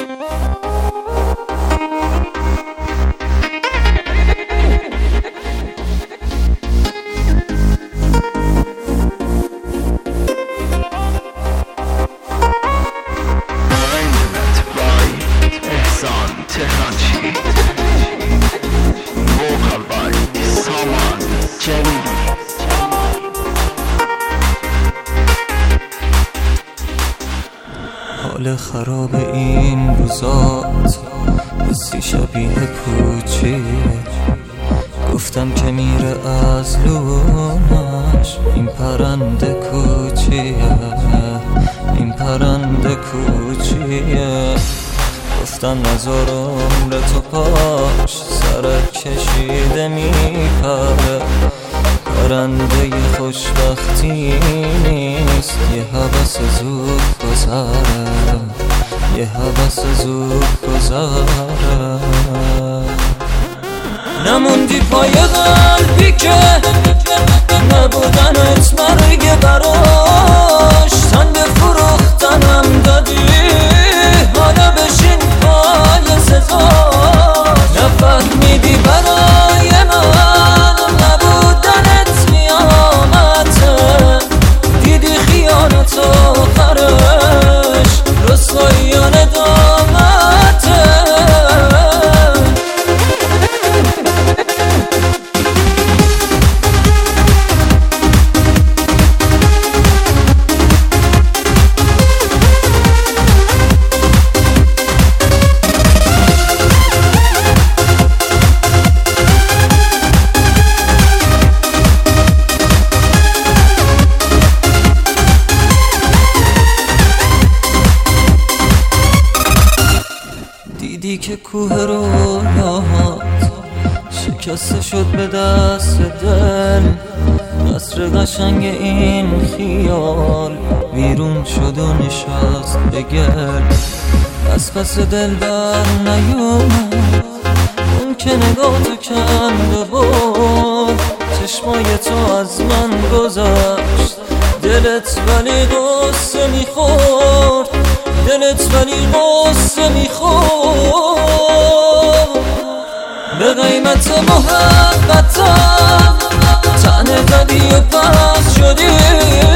حال خراب این روزات حسی شبیه پوچیه، گفتم که میره از لونش این پرنده کوچیه، این پرنده کوچیه. گفتم نزار عمر تو پاش سرک کشیده میپره، پرنده خوشبختی نیست، یه هوس زود گذره، یه هوس زود گذره. نموندی پای قلبی که نبودنت مرگ براش، تن به فروختنم دادی حالا بشین پای سزا. نفهمیدی برای من نبودنت قیامته، دیدی خیانت آخرش رسوایان دامته. دیدی که کوه رویاهات شکسته شد به دست دل، قصر قشنگ این خیال ویرون شد و نشست به گل. از پس دل بر نیومد اون که نگاه تو کند و برد، چشمای تو از من گذشت دلت ولی غصه میخورد، دلت ولی غصه میخورد. به قیمت محبتم تنه زدی و پس شدی،